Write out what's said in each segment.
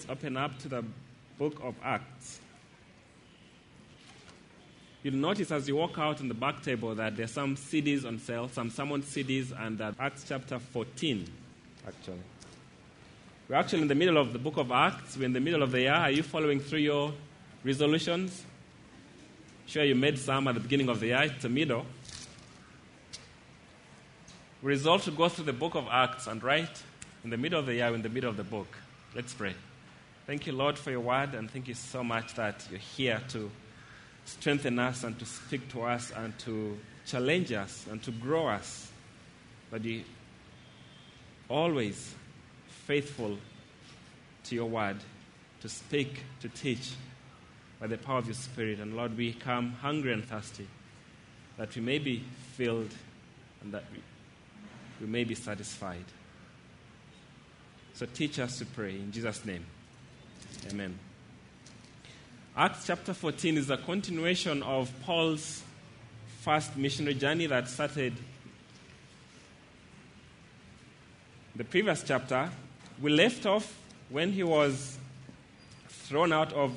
open up to the book of Acts. You'll notice as you walk out on the back table that there's some CDs on sale, some sermon CDs, and Acts chapter 14, actually. We're actually in the middle of the book of Acts. We're in the middle of the year. Are you following through your resolutions? Sure, you made some at the beginning of the year. It's the middle. We resolved to go through the book of Acts, and right in the middle of the year, we're in the middle of the book. Let's pray. Thank you, Lord, for your word, and thank you so much that you're here to strengthen us and to speak to us and to challenge us and to grow us. But you always faithful to your word, to speak, to teach by the power of your Spirit. And Lord, we come hungry and thirsty, that we may be filled and that we may be satisfied. So teach us to pray in Jesus' name. Amen. Acts chapter 14 is a continuation of Paul's first missionary journey that started the previous chapter. We left off when he was thrown out of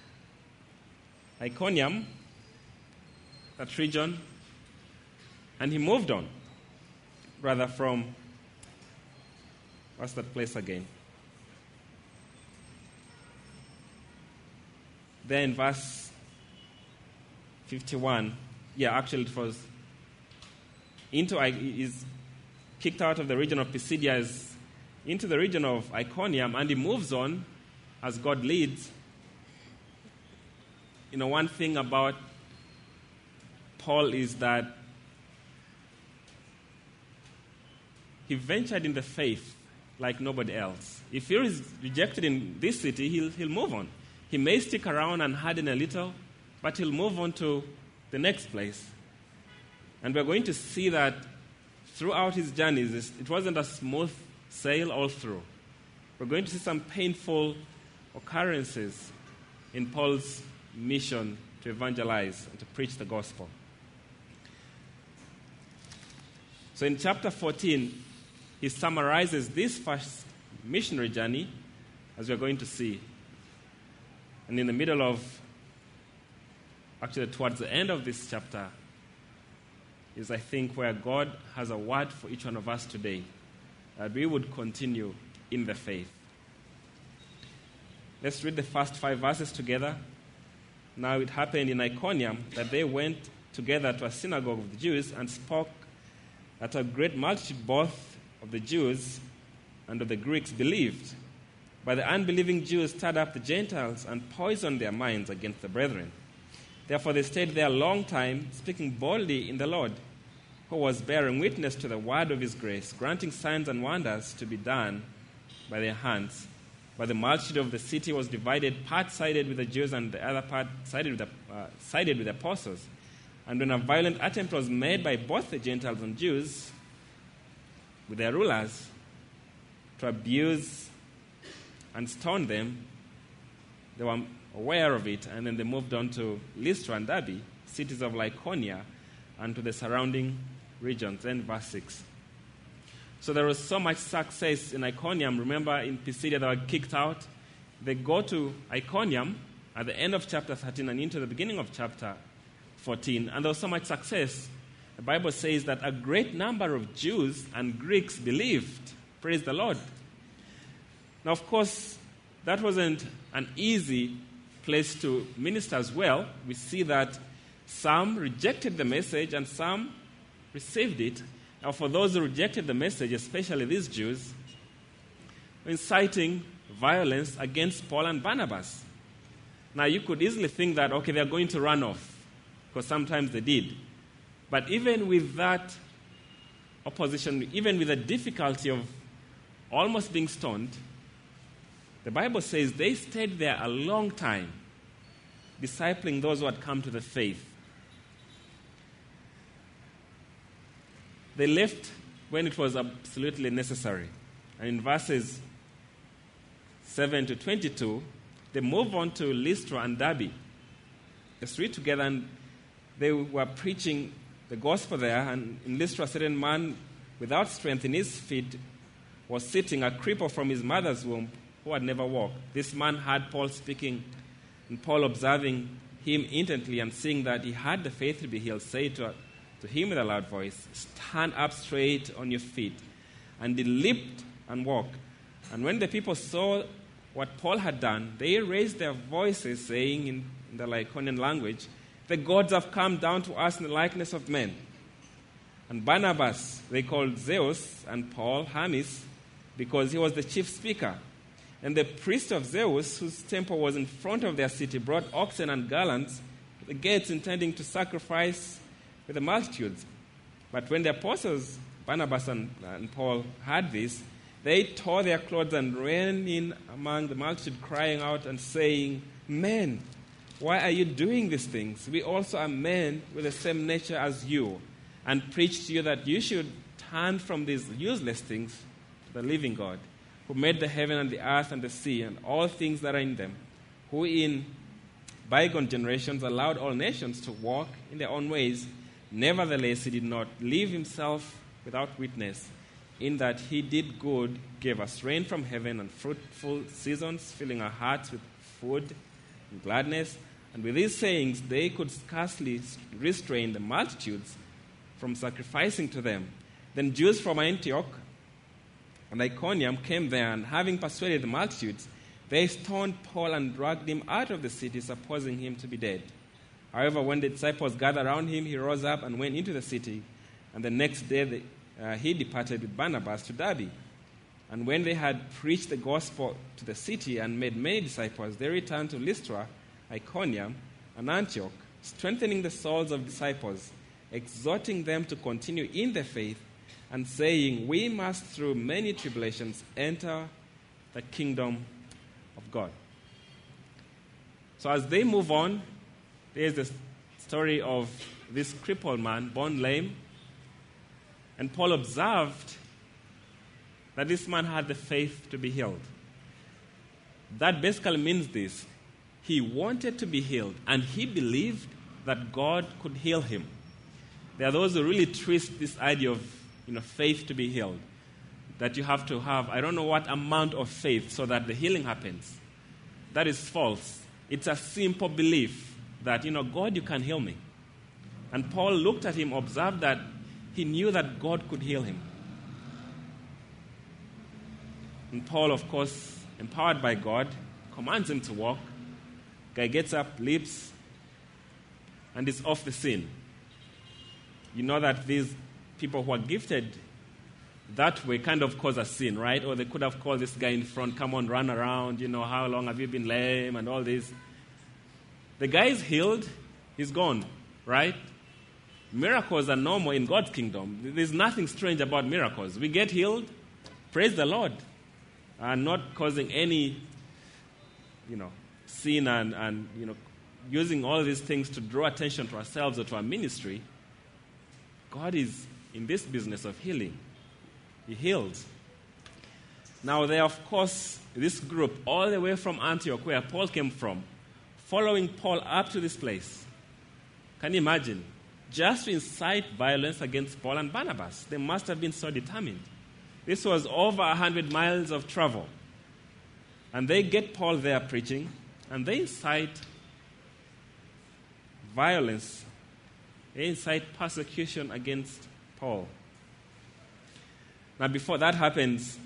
Iconium, that region, and he moved on, rather from, what's that place again? There in verse 51, actually it was is kicked out of the region of Pisidia, is into the region of Iconium, and he moves on as God leads. You know, one thing about Paul is that he ventured in the faith like nobody else. If he is rejected in this city, he'll move on. He may stick around and harden a little, but he'll move on to the next place. And we're going to see that throughout his journeys, it wasn't a smooth sail all through. We're going to see some painful occurrences in Paul's mission to evangelize and to preach the gospel. So in chapter 14, he summarizes this first missionary journey, as we're going to see. And in the middle of, actually towards the end of this chapter, is I think where God has a word for each one of us today, that we would continue in the faith. Let's read the first 5 verses together. Now it happened in Iconium that they went together to a synagogue of the Jews and spoke, that a great multitude both of the Jews and of the Greeks believed. But the unbelieving Jews stirred up the Gentiles and poisoned their minds against the brethren. Therefore they stayed there a long time, speaking boldly in the Lord, who was bearing witness to the word of his grace, granting signs and wonders to be done by their hands. But the multitude of the city was divided, part sided with the Jews and the other part sided with the apostles. And when a violent attempt was made by both the Gentiles and Jews with their rulers to abuse and stone them, they were aware of it, and then they moved on to Lystra and Derbe, cities of Lycaonia, and to the surrounding regions. Then verse 6. So there was so much success in Iconium. Remember, in Pisidia they were kicked out. They go to Iconium at the end of chapter 13 and into the beginning of chapter 14, and there was so much success. The Bible says that a great number of Jews and Greeks believed. Praise the Lord. Now, of course, that wasn't an easy place to minister as well. We see that some rejected the message and some received it. Now, for those who rejected the message, especially these Jews, inciting violence against Paul and Barnabas. Now, you could easily think that, okay, they're going to run off, because sometimes they did. But even with that opposition, even with the difficulty of almost being stoned, the Bible says they stayed there a long time, discipling those who had come to the faith. They left when it was absolutely necessary. And in verses 7 to 22, they move on to Lystra and Derbe. Let's read together, and they were preaching the gospel there, and in Lystra a certain man without strength in his feet was sitting, a cripple from his mother's womb, who had never walked. This man heard Paul speaking, and Paul, observing him intently and seeing that he had the faith to be healed, said to him with a loud voice, "Stand up straight on your feet." And he leaped and walked. And when the people saw what Paul had done, they raised their voices, saying in the Lycaonian language, "The gods have come down to us in the likeness of men." And Barnabas they called Zeus, and Paul Hermes, because he was the chief speaker. And the priest of Zeus, whose temple was in front of their city, brought oxen and garlands to the gates, intending to sacrifice with the multitudes. But when the apostles, Barnabas and Paul, heard this, they tore their clothes and ran in among the multitude, crying out and saying, "Men, why are you doing these things? We also are men with the same nature as you, and preach to you that you should turn from these useless things to the living God, who made the heaven and the earth and the sea and all things that are in them, who in bygone generations allowed all nations to walk in their own ways. Nevertheless, he did not leave himself without witness, in that he did good, gave us rain from heaven and fruitful seasons, filling our hearts with food and gladness." And with these sayings, they could scarcely restrain the multitudes from sacrificing to them. Then Jews from Antioch and Iconium came there, and having persuaded the multitudes, they stoned Paul and dragged him out of the city, supposing him to be dead. However, when the disciples gathered around him, he rose up and went into the city. And the next day he departed with Barnabas to Derbe. And when they had preached the gospel to the city and made many disciples, they returned to Lystra, Iconium, and Antioch, strengthening the souls of disciples, exhorting them to continue in the faith, and saying, "We must through many tribulations enter the kingdom of God." So as they move on, there's the story of this crippled man, born lame. And Paul observed that this man had the faith to be healed. That basically means this: he wanted to be healed, and he believed that God could heal him. There are those who really twist this idea of faith to be healed, that you have to have, I don't know what amount of faith so that the healing happens. That is false. It's a simple belief that, God, you can heal me. And Paul looked at him, observed that he knew that God could heal him. And Paul, of course, empowered by God, commands him to walk. Guy gets up, leaps, and is off the scene. You know that these people who are gifted that way kind of cause a scene, right? Or they could have called this guy in front, "Come on, run around, how long have you been lame," and all this. The guy is healed, he's gone, right? Miracles are normal in God's kingdom. There's nothing strange about miracles. We get healed, praise the Lord, and not causing any, sin and using all these things to draw attention to ourselves or to our ministry. God is in this business of healing. He heals. Now, there, of course, this group all the way from Antioch, where Paul came from, following Paul up to this place. Can you imagine? Just to incite violence against Paul and Barnabas. They must have been so determined. This was over 100 miles of travel. And they get Paul there preaching, and they incite violence. They incite persecution against Paul. Now, before that happens,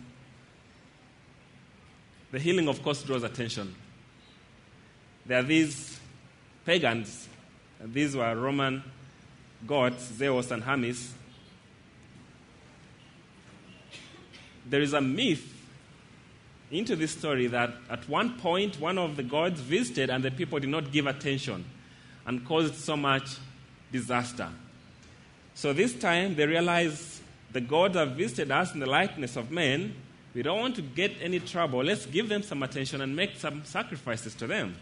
the healing, of course, draws attention. There are these pagans, and these were Roman gods, Zeus and Hermes. There is a myth into this story that at one point one of the gods visited and the people did not give attention and caused so much disaster. So this time they realized the gods have visited us in the likeness of men. We don't want to get any trouble. Let's give them some attention and make some sacrifices to them.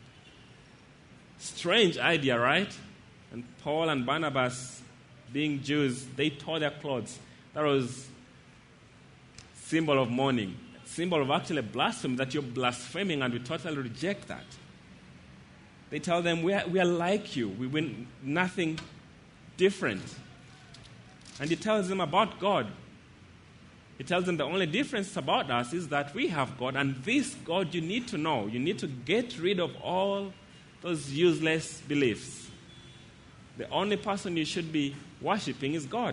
Strange idea, right? And Paul and Barnabas, being Jews, they tore their clothes. That was symbol of mourning, symbol of actually blasphemy, that you're blaspheming, and we totally reject that. They tell them, we are like you. We win nothing different. And he tells them about God. He tells them the only difference about us is that we have God, and this God you need to know. You need to get rid of all those useless beliefs. The only person you should be worshiping is God.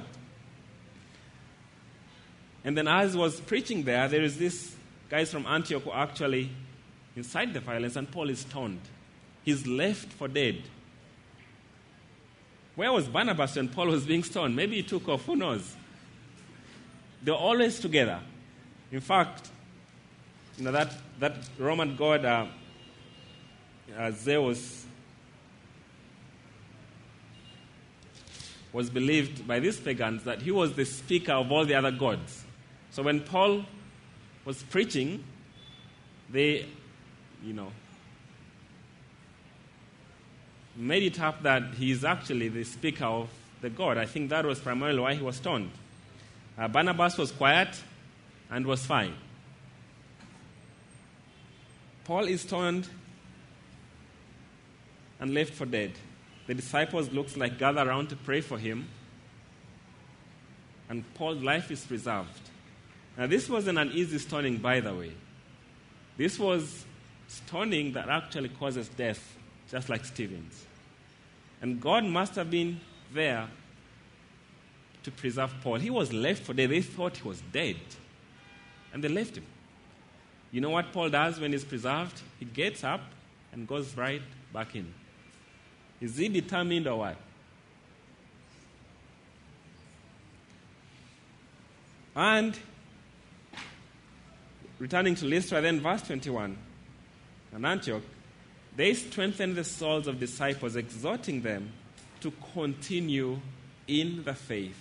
And then as he was preaching there is this guys from Antioch who actually incite the violence, and Paul is stoned. He's left for dead. Where was Barnabas when Paul was being stoned? Maybe he took off, who knows? They're always together. In fact, that Roman god Zeus was believed by these pagans that he was the speaker of all the other gods. So when Paul was preaching, they, made it up that he is actually the speaker of the god. I think that was primarily why he was stoned. Barnabas was quiet and was fine. Paul is stoned and left for dead. The disciples looks like gather around to pray for him, and Paul's life is preserved. Now this wasn't an easy stoning, by the way. This was stoning that actually causes death, just like Stephen's. And God must have been there to preserve Paul. He was left for dead. They thought he was dead, and they left him. You know what Paul does when he's preserved? He gets up and goes right back in. Is he determined or what? And returning to Lystra, then verse 21, and Antioch, they strengthened the souls of disciples, exhorting them to continue in the faith.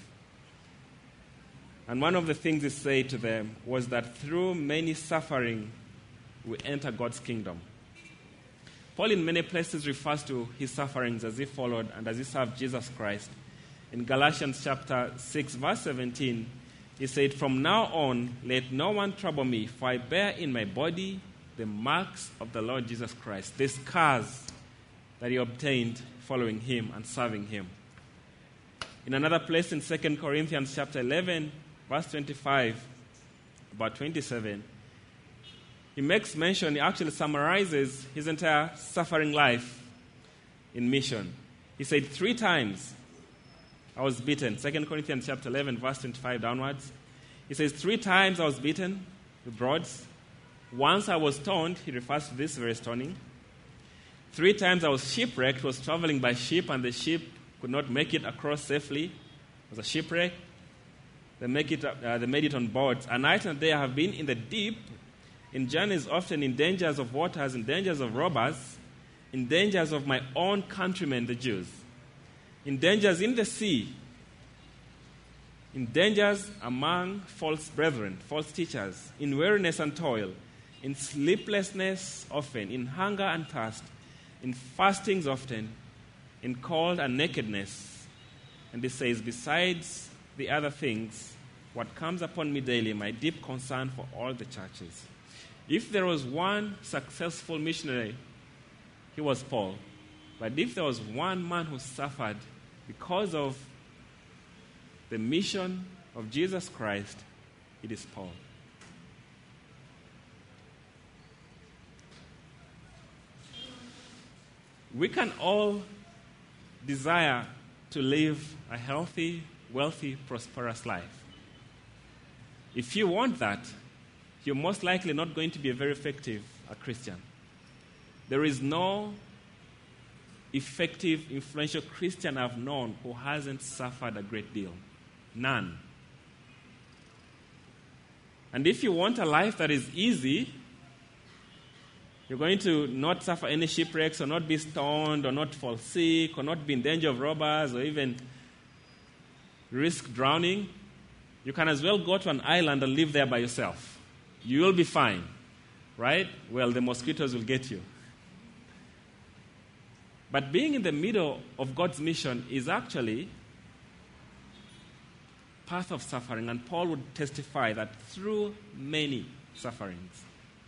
And one of the things he said to them was that through many suffering, we enter God's kingdom. Paul in many places refers to his sufferings as he followed and as he served Jesus Christ. In Galatians chapter 6, verse 17, he said, "From now on, let no one trouble me, for I bear in my body the marks of the Lord Jesus Christ," the scars that he obtained following him and serving him. In another place in 2 Corinthians chapter 11, verse 25, about 27, he makes mention, he actually summarizes his entire suffering life in mission. He said, 3 times I was beaten. 2 Corinthians chapter 11, verse 25 downwards. He says, 3 times I was beaten with rods. Once I was stoned. He refers to this very stoning. 3 times I was shipwrecked. Was traveling by ship, and the ship could not make it across safely. It was a shipwreck. They made it on boards. A night and a day I have been in the deep, in journeys often in dangers of waters, in dangers of robbers, in dangers of my own countrymen, the Jews, in dangers in the sea, in dangers among false brethren, false teachers, in weariness and toil, in sleeplessness often, in hunger and thirst, in fastings often, in cold and nakedness. And he says, besides the other things, what comes upon me daily, my deep concern for all the churches. If there was one successful missionary, he was Paul. But if there was one man who suffered because of the mission of Jesus Christ, it is Paul. We can all desire to live a healthy, wealthy, prosperous life. If you want that, you're most likely not going to be a very effective Christian. There is no effective, influential Christian I've known who hasn't suffered a great deal. None. And if you want a life that is easy, you're going to not suffer any shipwrecks, or not be stoned, or not fall sick, or not be in danger of robbers, or even risk drowning. You can as well go to an island and live there by yourself. You will be fine, right? Well, the mosquitoes will get you. But being in the middle of God's mission is actually path of suffering, and Paul would testify that through many sufferings,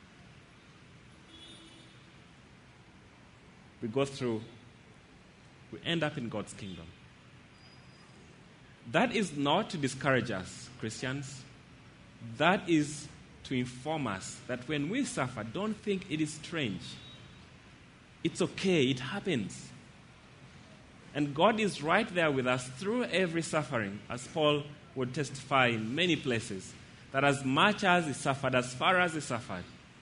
we end up in God's kingdom. That is not to discourage us, Christians. That is to inform us that when we suffer, don't think it is strange. It's okay, it happens. And God is right there with us through every suffering, as Paul would testify in many places, that as much as he suffered, as far as he suffered,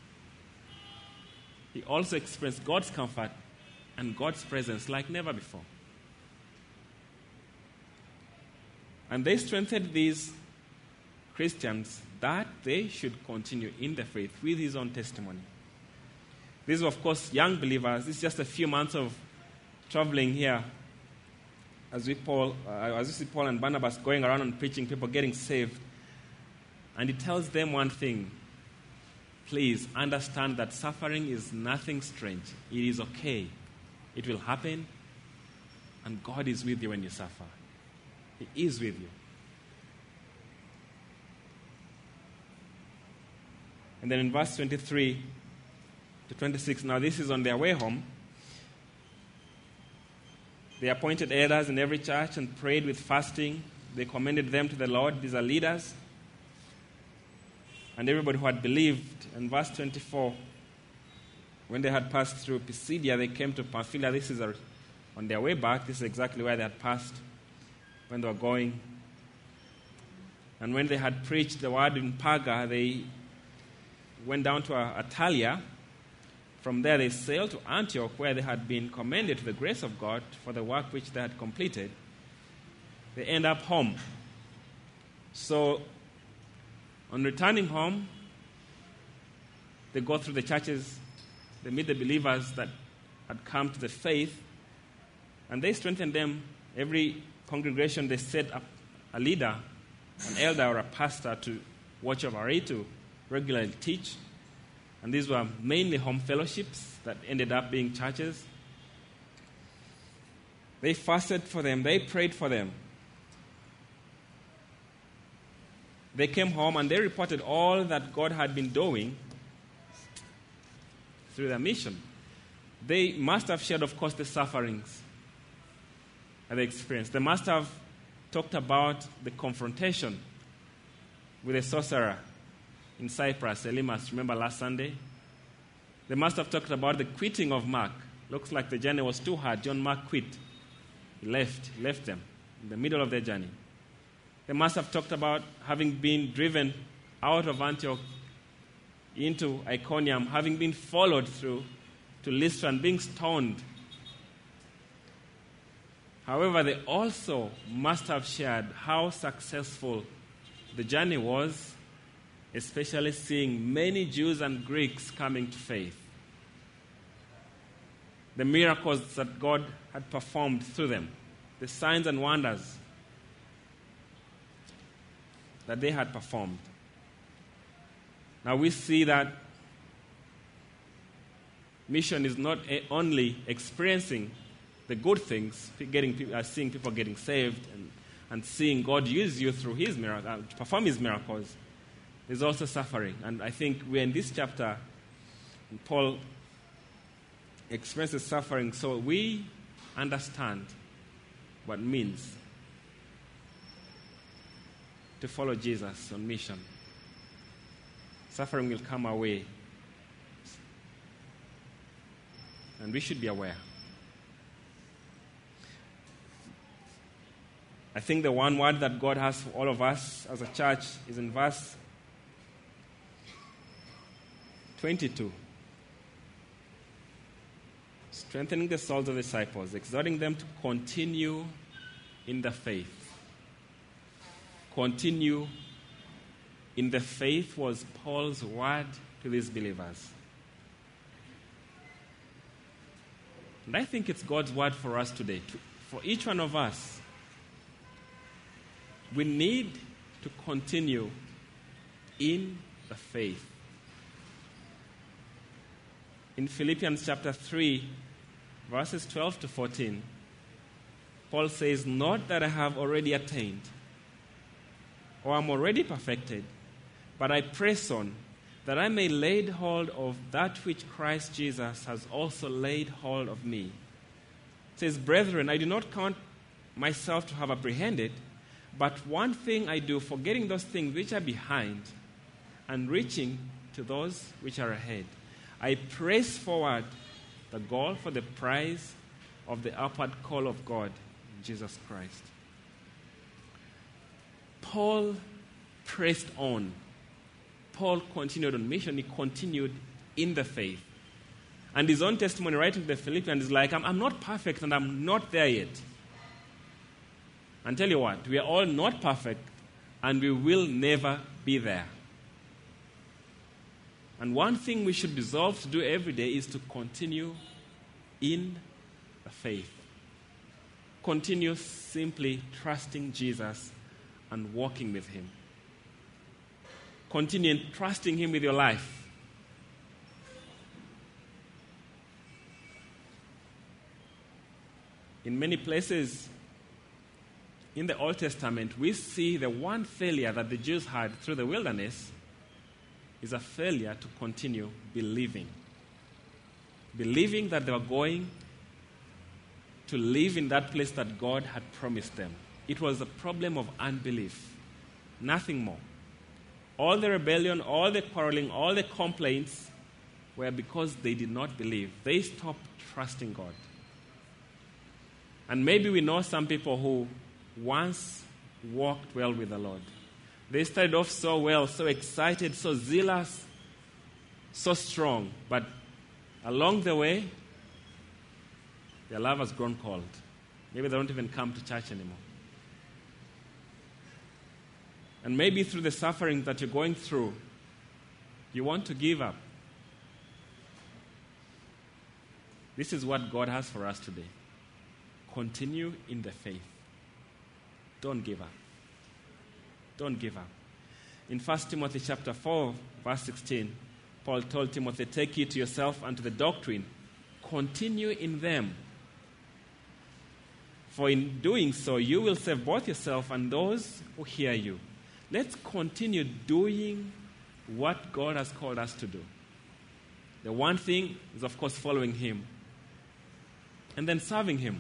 he also experienced God's comfort and God's presence like never before. And they strengthened these Christians that they should continue in the faith with his own testimony. These were, of course, young believers. This is just a few months of traveling here as we see Paul and Barnabas going around and preaching, people getting saved. And he tells them one thing: please understand that suffering is nothing strange. It is okay. It will happen, and God is with you when you suffer. He is with you. And then in verse 23 to 26, now this is on their way home. They appointed elders in every church and prayed with fasting. They commended them to the Lord. These are leaders. And everybody who had believed. In verse 24, when they had passed through Pisidia, they came to Pamphylia. This is on their way back. This is exactly where they had passed when they were going. And when they had preached the word in Perga, they went down to Attalia. From there they sailed to Antioch, where they had been commended to the grace of God for the work which they had completed. They end up home. So, on returning home, they go through the churches, they meet the believers that had come to the faith, and they strengthen them. Every congregation, they set up a leader, an elder or a pastor to watch over it, to regularly teach. And these were mainly home fellowships that ended up being churches. They fasted for them. They prayed for them. They came home and they reported all that God had been doing through their mission. They must have shared, of course, the sufferings that they experienced. They must have talked about the confrontation with a sorcerer in Cyprus, Elymas, remember last Sunday? They must have talked about the quitting of Mark. Looks like the journey was too hard. John Mark quit. He left them in the middle of their journey. They must have talked about having been driven out of Antioch into Iconium, having been followed through to Lystra and being stoned. However, they also must have shared how successful the journey was, especially seeing many Jews and Greeks coming to faith. The miracles that God had performed through them, the signs and wonders that they had performed. Now we see that mission is not only experiencing the good things, seeing people getting saved and seeing God use you through His miracle, to perform His miracles. There's also suffering. And I think we're in this chapter, and Paul experiences suffering, so we understand what it means to follow Jesus on mission. Suffering will come our way, and we should be aware. I think the one word that God has for all of us as a church is in verse 22. Strengthening the souls of the disciples, exhorting them to continue in the faith. Continue in the faith was Paul's word to these believers. And I think it's God's word for us today. For each one of us, we need to continue in the faith. In Philippians chapter 3, verses 12 to 14, Paul says, "Not that I have already attained, or am already perfected, but I press on, that I may lay hold of that which Christ Jesus has also laid hold of me." It says, "Brethren, I do not count myself to have apprehended, but one thing I do, forgetting those things which are behind, and reaching to those which are ahead. I press forward the goal for the prize of the upward call of God in Jesus Christ. Paul pressed on. Paul continued on mission. He continued in the faith. And his own testimony writing to the Philippians is like, I'm not perfect and I'm not there yet. And tell you what, we are all not perfect and we will never be there. And one thing we should resolve to do every day is to continue in the faith. Continue simply trusting Jesus and walking with him. Continue trusting him with your life. In many places in the Old Testament, we see the one failure that the Jews had through the wilderness is a failure to continue believing. Believing that they were going to live in that place that God had promised them. It was a problem of unbelief. Nothing more. All the rebellion, all the quarreling, all the complaints were because they did not believe. They stopped trusting God. And maybe we know some people who once walked well with the Lord. They started off so well, so excited, so zealous, so strong. But along the way, their love has grown cold. Maybe they don't even come to church anymore. And maybe through the suffering that you're going through, you want to give up. This is what God has for us today. Continue in the faith. Don't give up. Don't give up. In 1 Timothy chapter 4, verse 16, Paul told Timothy, take heed to yourself and to the doctrine. Continue in them. For in doing so, you will save both yourself and those who hear you. Let's continue doing what God has called us to do. The one thing is, of course, following him and then serving him.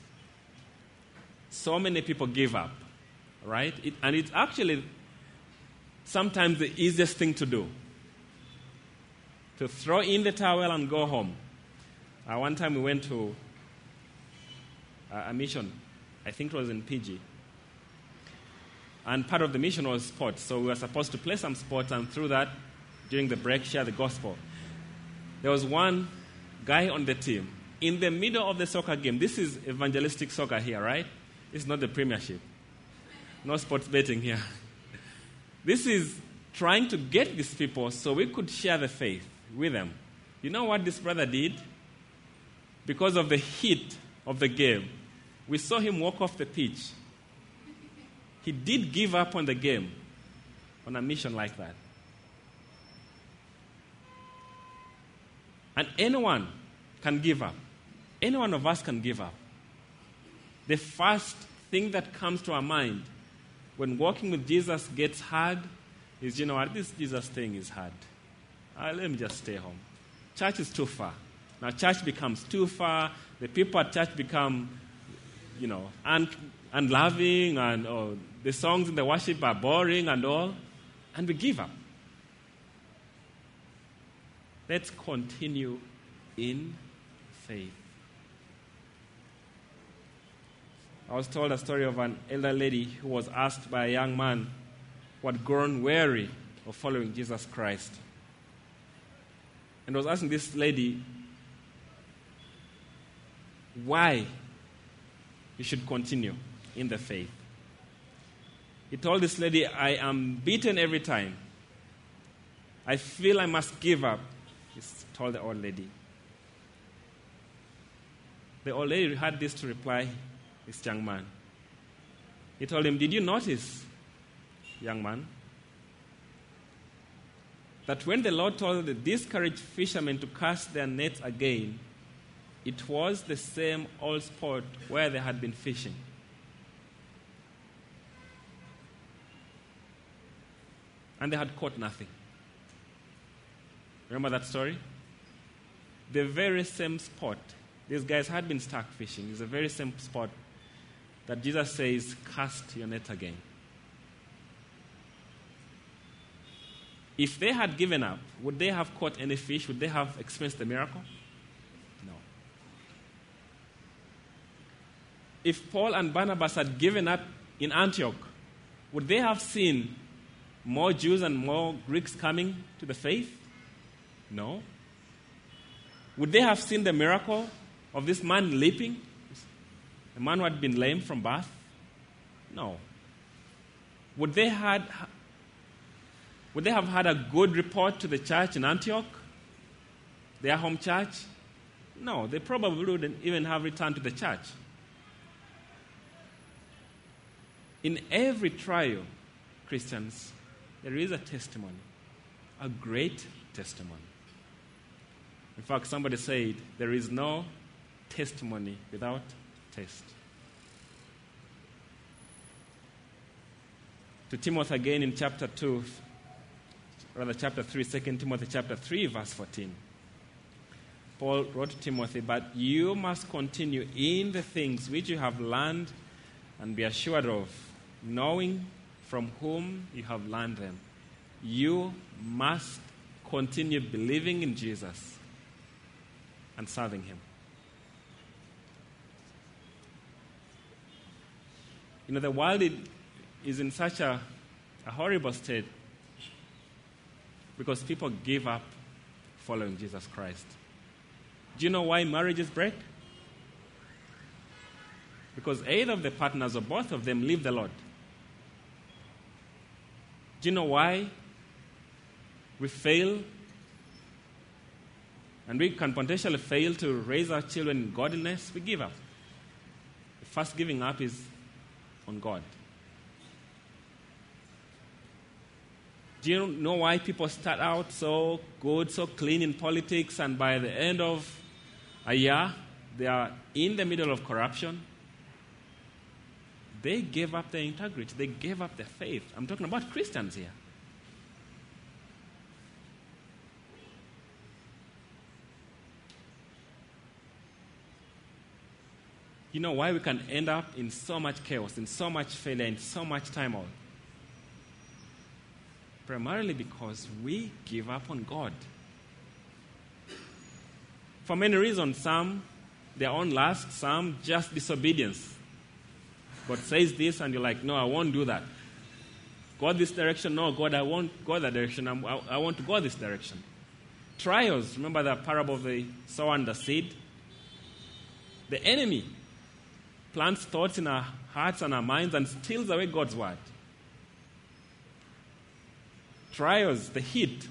So many people give up, right? And it's actually sometimes the easiest thing to do, to throw in the towel and go home. One time we went to a mission, I think it was in PG. And part of the mission was sports. So we were supposed to play some sports, and through that, during the break, share the gospel. There was one guy on the team. In the middle of the soccer game, this is evangelistic soccer here, right? It's not the Premiership. No sports betting here. This is trying to get these people so we could share the faith with them. You know what this brother did? Because of the heat of the game, we saw him walk off the pitch. He did give up on the game on a mission like that. And anyone can give up. Any one of us can give up. The first thing that comes to our mind when walking with Jesus gets hard is, you know what, this Jesus thing is hard. Let me just stay home. Church is too far. Now church becomes too far. The people at church become, unloving, and the songs in the worship are boring and all. And we give up. Let's continue in faith. I was told a story of an elder lady who was asked by a young man who had grown weary of following Jesus Christ. And was asking this lady why you should continue in the faith. He told this lady, I am beaten every time. I feel I must give up. He told the old lady. The old lady had this to reply, this young man. He told him, did you notice, young man, that when the Lord told the discouraged fishermen to cast their nets again, it was the same old spot where they had been fishing. And they had caught nothing. Remember that story? The very same spot. These guys had been stuck fishing. It's the very same spot that Jesus says, cast your net again. If they had given up, would they have caught any fish? Would they have experienced the miracle? No. If Paul and Barnabas had given up in Antioch, would they have seen more Jews and more Greeks coming to the faith? No. Would they have seen the miracle of this man leaping? A man who had been lame from birth? No. Would they have had a good report to the church in Antioch, their home church? No, they probably wouldn't even have returned to the church. In every trial, Christians, there is a testimony, a great testimony. In fact, somebody said, there is no testimony without test. To Timothy again in chapter 3, 2 Timothy chapter 3, verse 14. Paul wrote to Timothy, but you must continue in the things which you have learned and be assured of, knowing from whom you have learned them. You must continue believing in Jesus and serving him. You know, the world is in such a horrible state because people give up following Jesus Christ. Do you know why marriages break? Because either of the partners or both of them leave the Lord. Do you know why we fail? And we can potentially fail to raise our children in godliness. We give up. The first giving up is on God. Do you know why people start out so good, so clean in politics, and by the end of a year, they are in the middle of corruption? They gave up their integrity. They gave up their faith. I'm talking about Christians here. You know why we can end up in so much chaos, in so much failure, in so much turmoil? Primarily because we give up on God. For many reasons, some their own lust, some just disobedience. God says this and you're like, no, I won't do that. God this direction, no, God, I won't go that direction. I want to go this direction. Trials, remember the parable of the sower and the seed? The enemy plants thoughts in our hearts and our minds and steals away God's word. Trials, the heat.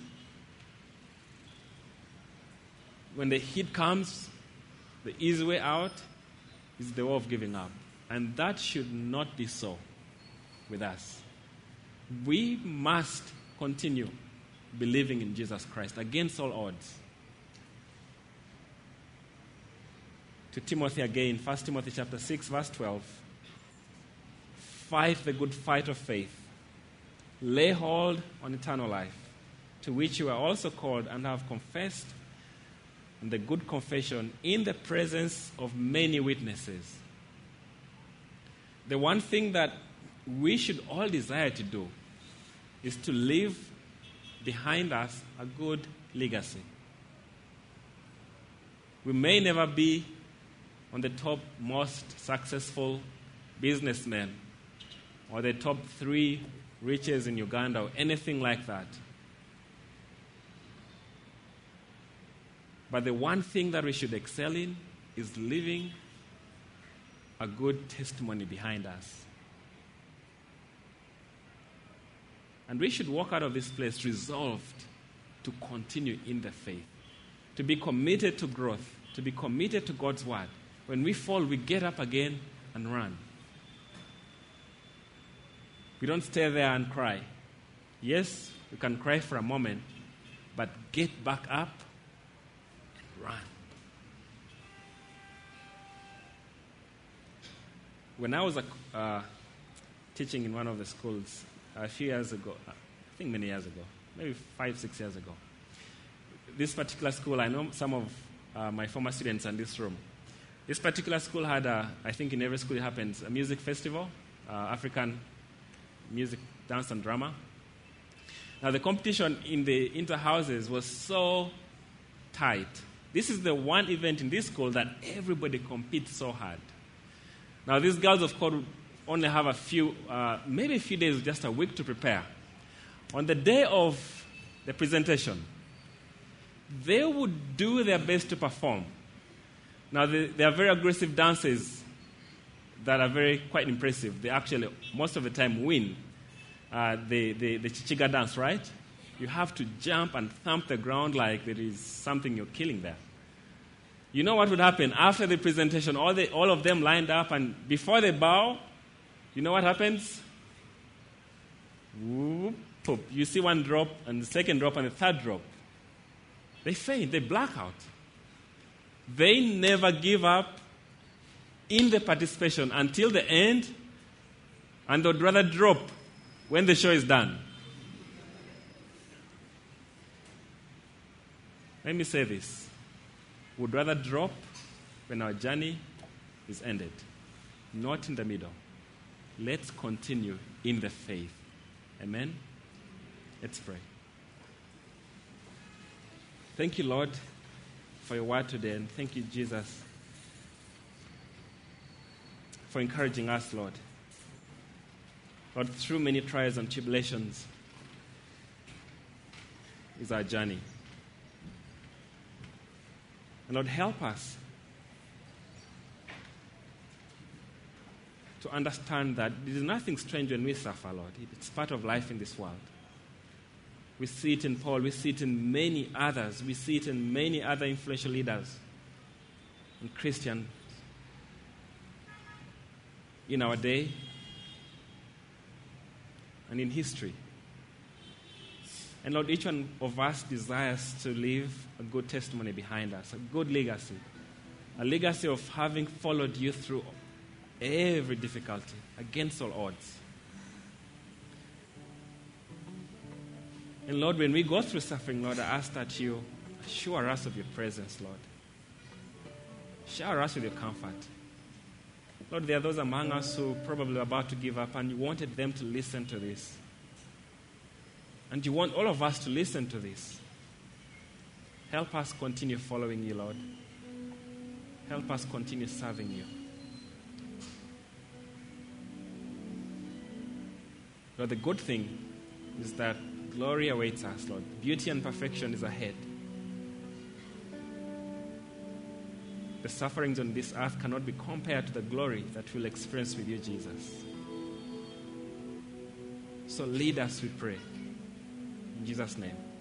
When the heat comes, the easy way out is the way of giving up. And that should not be so with us. We must continue believing in Jesus Christ against all odds. To Timothy again, 1 Timothy chapter 6, verse 12. Fight the good fight of faith. Lay hold on eternal life, to which you are also called and have confessed in the good confession in the presence of many witnesses. The one thing that we should all desire to do is to leave behind us a good legacy. We may never be on the top most successful businessmen or the top 3 riches in Uganda or anything like that. But the one thing that we should excel in is leaving a good testimony behind us. And we should walk out of this place resolved to continue in the faith, to be committed to growth, to be committed to God's word. When we fall, we get up again and run. We don't stay there and cry. Yes, we can cry for a moment, but get back up, run. When I was teaching in one of the schools a few years ago, I think many years ago, maybe 5-6 years ago, this particular school, I know some of my former students in this room. This particular school had, I think in every school it happens, a music festival, African music, dance and drama. Now, the competition in the inter-houses was so tight. This is the one event in this school that everybody competes so hard. Now, these girls, of course, would only have maybe a few days, just a week to prepare. On the day of the presentation, they would do their best to perform. Now, they are very aggressive dancers that are quite impressive. They actually, most of the time, win the Chichiga dance, right? You have to jump and thump the ground like there is something you're killing there. You know what would happen? After the presentation, all of them lined up, and before they bow, you know what happens? Whoop, poop. You see one drop, and the second drop, and the third drop. They faint, they black out. They never give up in the participation until the end, and they'd rather drop when the show is done. Let me say this. We'd rather drop when our journey is ended, not in the middle. Let's continue in the faith. Amen? Let's pray. Thank you, Lord, for your word today, and thank you, Jesus, for encouraging us, Lord. Lord, through many trials and tribulations is our journey. And Lord, help us to understand that there is nothing strange when we suffer, Lord. It's part of life in this world. We see it in Paul. We see it in many others. We see it in many other influential leaders and Christians in our day and in history. And Lord, each one of us desires to leave a good testimony behind us, a good legacy, a legacy of having followed you through every difficulty, against all odds. And Lord, when we go through suffering, Lord, I ask that you assure us of your presence, Lord. Shower us with your comfort. Lord, there are those among us who probably are about to give up, and you wanted them to listen to this. And you want all of us to listen to this. Help us continue following you, Lord. Help us continue serving you. Lord, the good thing is that glory awaits us, Lord. Beauty and perfection is ahead. The sufferings on this earth cannot be compared to the glory that we'll experience with you, Jesus. So lead us, we pray. In Jesus' name.